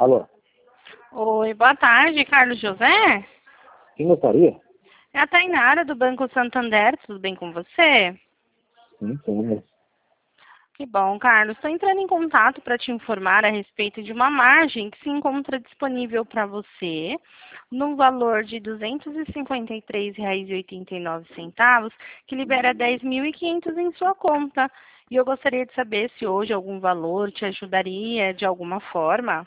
Alô, Oi, boa tarde, Carlos José. quem gostaria? É a Tainara do Banco Santander, tudo bem com você? Sim. Que bom, Carlos. Estou entrando em contato para te informar a respeito de uma margem que se encontra disponível para você no valor de R$ 253,89, que libera 10.500 em sua conta. E eu gostaria de saber se hoje algum valor te ajudaria de alguma forma.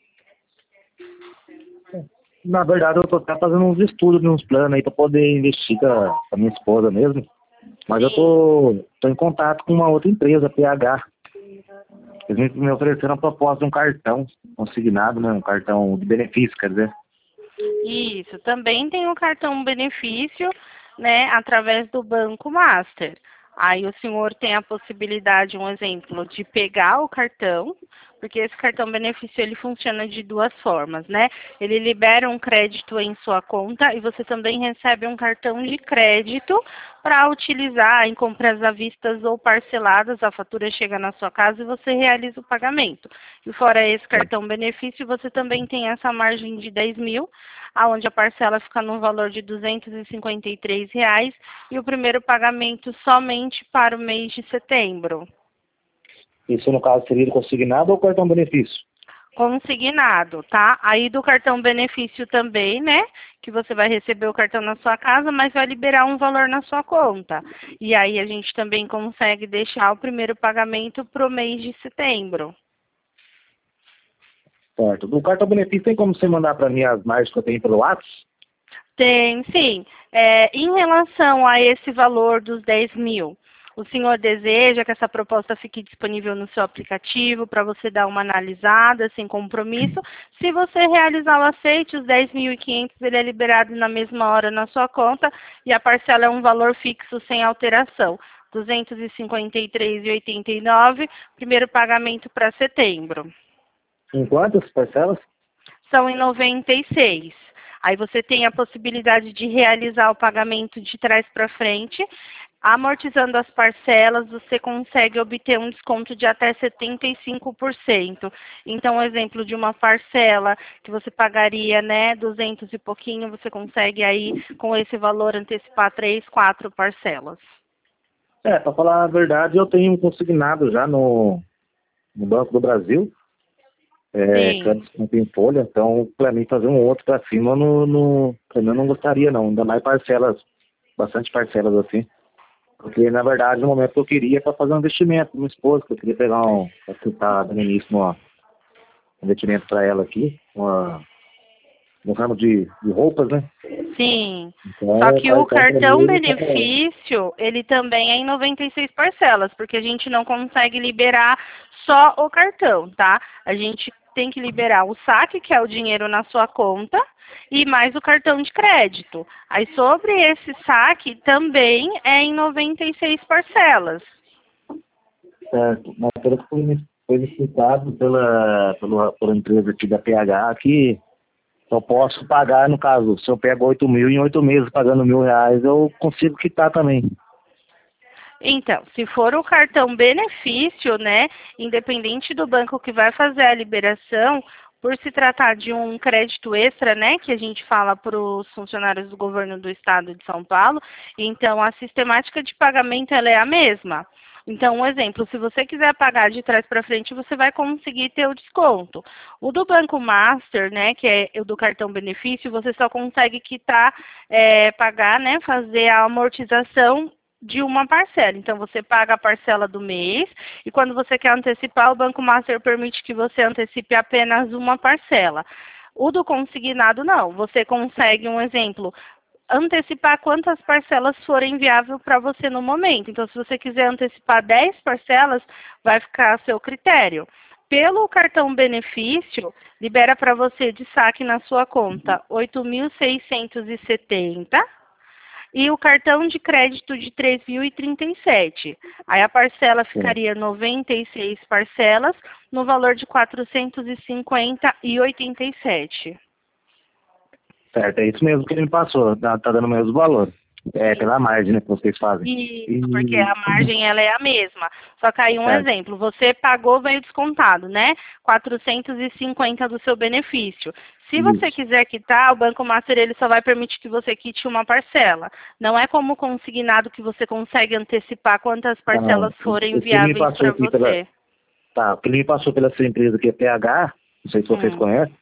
Na verdade, eu tô até fazendo uns estudos, uns planos aí pra poder investir com a minha esposa mesmo. Mas eu Sim. tô em contato com uma outra empresa, PH. Eles me ofereceram a proposta de um cartão consignado, né? Um cartão de benefício, quer dizer. Isso, também tem o cartão benefício, né, através do Banco Master. Aí o senhor tem a possibilidade, um exemplo, de pegar o cartão, porque esse cartão benefício ele funciona de duas formas, né? Ele libera um crédito em sua conta e você também recebe um cartão de crédito para utilizar em compras à vista ou parceladas. A fatura chega na sua casa e você realiza o pagamento. E fora esse cartão benefício, você também tem essa margem de 10.000, aonde a parcela fica no valor de R$ 253 e o primeiro pagamento somente para o mês de setembro. Isso, no caso, seria consignado ou cartão benefício? Consignado, tá? Aí do cartão benefício também, né? Que você vai receber o cartão na sua casa, mas vai liberar um valor na sua conta. E aí a gente também consegue deixar o primeiro pagamento para o mês de setembro. Certo. Do cartão benefício tem como você mandar para mim as margens que eu tenho pelo WhatsApp? Tem, sim. Em relação a esse valor dos 10.000, o senhor deseja que essa proposta fique disponível no seu aplicativo para você dar uma analisada sem compromisso? Se você realizar o aceite, os 10.500 ele é liberado na mesma hora na sua conta e a parcela é um valor fixo sem alteração. R$ 253,89, primeiro pagamento para setembro. Em quantas parcelas? São em 96. Aí você tem a possibilidade de realizar o pagamento de trás para frente, amortizando as parcelas, você consegue obter um desconto de até 75%. Então, um exemplo de uma parcela que você pagaria, né, 200 e pouquinho, você consegue aí, com esse valor, antecipar 3, 4 parcelas. Para falar a verdade, eu tenho consignado já no Banco do Brasil. Sim. Crédito em folha, então para mim fazer um outro para cima pra mim eu não gostaria não, ainda mais parcelas, bastante parcelas assim, porque na verdade no momento que eu queria para fazer um investimento com minha esposa, que eu queria pegar para tentar dando início no investimento para ela aqui, no ramo de roupas, né? Sim, só Então, que o pra cartão mim, só pra ela. benefício, ele também é em 96 parcelas, porque a gente não consegue liberar só o cartão, tá? A gente tem que liberar o saque, que é o dinheiro na sua conta, e mais o cartão de crédito. Aí sobre esse saque também é em 96 parcelas. Certo, mas pelo que foi me explicado pela empresa aqui da PH que eu posso pagar, no caso, se eu pego 8.000 em 8 meses pagando R$ 1.000, eu consigo quitar também. Então, se for o cartão benefício, né, independente do banco que vai fazer a liberação, por se tratar de um crédito extra, né, que a gente fala para os funcionários do governo do estado de São Paulo, então a sistemática de pagamento ela é a mesma. Então, um exemplo, se você quiser pagar de trás para frente, você vai conseguir ter o desconto. O do Banco Master, né, que é o do cartão benefício, você só consegue quitar, pagar, né, fazer a amortização de uma parcela. Então, você paga a parcela do mês e quando você quer antecipar, o Banco Master permite que você antecipe apenas uma parcela. O do consignado, não. Você consegue, um exemplo, antecipar quantas parcelas forem viáveis para você no momento. Então, se você quiser antecipar 10 parcelas, vai ficar a seu critério. Pelo cartão benefício, libera para você de saque na sua conta 8.670 e o cartão de crédito de 3.037. Aí a parcela Sim. ficaria 96 parcelas no valor de 450,87. Certo, é isso mesmo que ele me passou, tá dando o mesmo valor. É, pela margem, né, que vocês fazem. Isso, porque a margem ela é a mesma. Só que aí um exemplo, você pagou, veio descontado, né? 450 do seu benefício. Se você quiser quitar, o Banco Master ele só vai permitir que você quite uma parcela. Não é como consignado que você consegue antecipar quantas parcelas forem viáveis para você. Tá, o que ele me passou pela sua empresa, que é PH, não sei se vocês conhecem,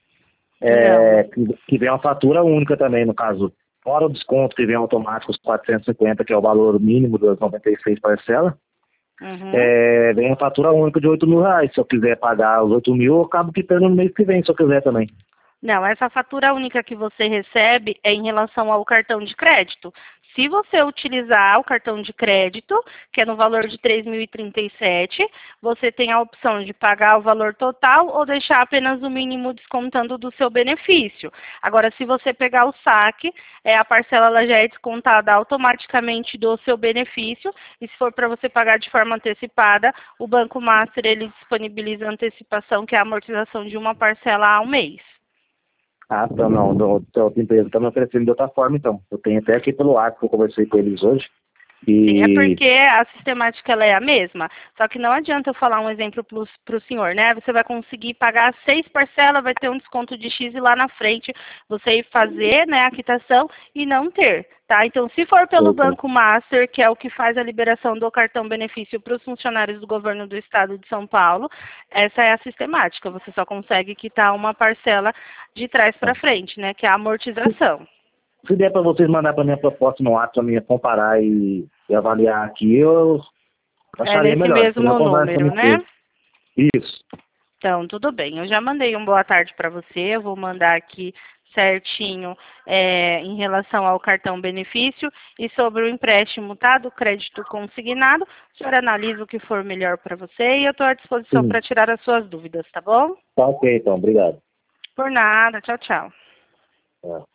que vem uma fatura única também, no caso, fora o desconto que vem automático, os 450, que é o valor mínimo das 96 parcelas, vem uma fatura única de R$8.000. Se eu quiser pagar os 8.000, eu acabo quitando no mês que vem, se eu quiser também. Não, essa fatura única que você recebe é em relação ao cartão de crédito. Se você utilizar o cartão de crédito, que é no valor de R$ 3.037, você tem a opção de pagar o valor total ou deixar apenas o mínimo descontando do seu benefício. Agora, se você pegar o saque, a parcela ela já é descontada automaticamente do seu benefício, e se for para você pagar de forma antecipada, o Banco Master ele disponibiliza a antecipação, que é a amortização de uma parcela ao mês. Ah, então não, a outra empresa está me oferecendo de outra forma, então. Eu tenho até aqui pelo ar que eu conversei com eles hoje. Sim, é porque a sistemática ela é a mesma, só que não adianta eu falar um exemplo para o senhor, né? Você vai conseguir pagar 6 parcelas, vai ter um desconto de X e lá na frente você ir fazer, né, a quitação e não ter, tá? Então, se for pelo Banco Master, que é o que faz a liberação do cartão benefício para os funcionários do governo do estado de São Paulo, essa é a sistemática, você só consegue quitar uma parcela de trás para frente, né, que é a amortização. Se der para vocês mandar para minha proposta no WhatsApp, para mim comparar e avaliar aqui, eu acharia melhor. É nesse mesmo número, né? Isso. Então, tudo bem. Eu já mandei um boa tarde para você. Eu vou mandar aqui certinho em relação ao cartão benefício e sobre o empréstimo, tá? Do crédito consignado. O senhor analisa o que for melhor para você e eu estou à disposição para tirar as suas dúvidas, tá bom? Tá ok, então. Obrigado. Por nada. Tchau, tchau. É.